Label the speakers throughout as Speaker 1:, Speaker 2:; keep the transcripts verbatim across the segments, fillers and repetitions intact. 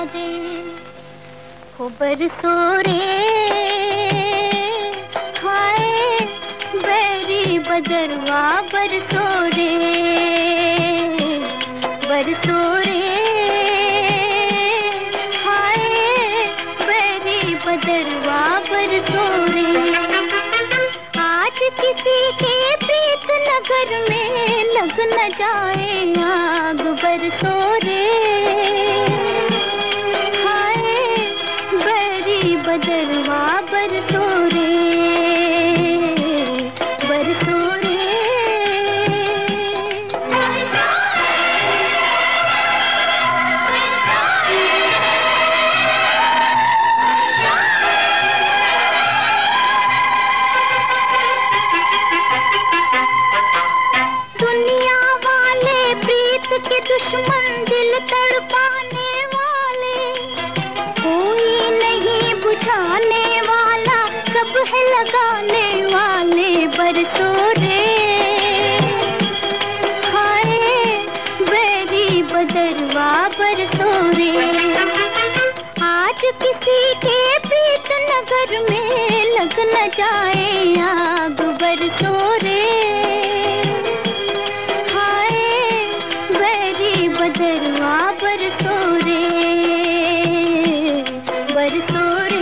Speaker 1: दे। हो बरसो रे हाय बैरी बदरवा बरसो रे, बरसो रे हाय बैरी बदरवा बरसो रे। आज किसी के प्रीत नगर में लग न जाए आग, बरसो रे हाय बैरी बदरवा बरसो रे, बरसो रे। दुनिया वाले प्रीत के दुश्मन, दिल तड़पाने वाले, कोई नहीं बुझाने वाला, सब है लगाने वाले, बरसो रे हाय बैरी बदरवा बरसो रे। आज किसी के प्रीत नगर में लग न जाए आग, बरसो रे हाय बैरी बदरवा बरसो रे, बरसो रे।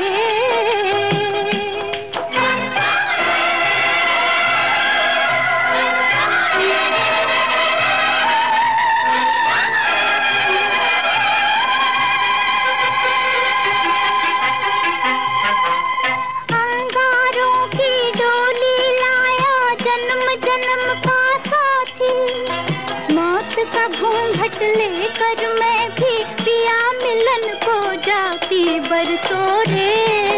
Speaker 1: अंगारों की डोली लाया जन्म जन्म का साथी, मौत का घूंघट लेकर मैं भी पिया मिलन को जाती, बरसो रे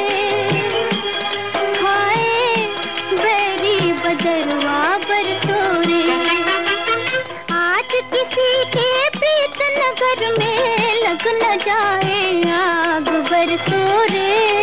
Speaker 1: हाय बैरी बदरवा बरसो रे। आज किसी के प्रीत नगर में लग न जाए आग, बरसो रे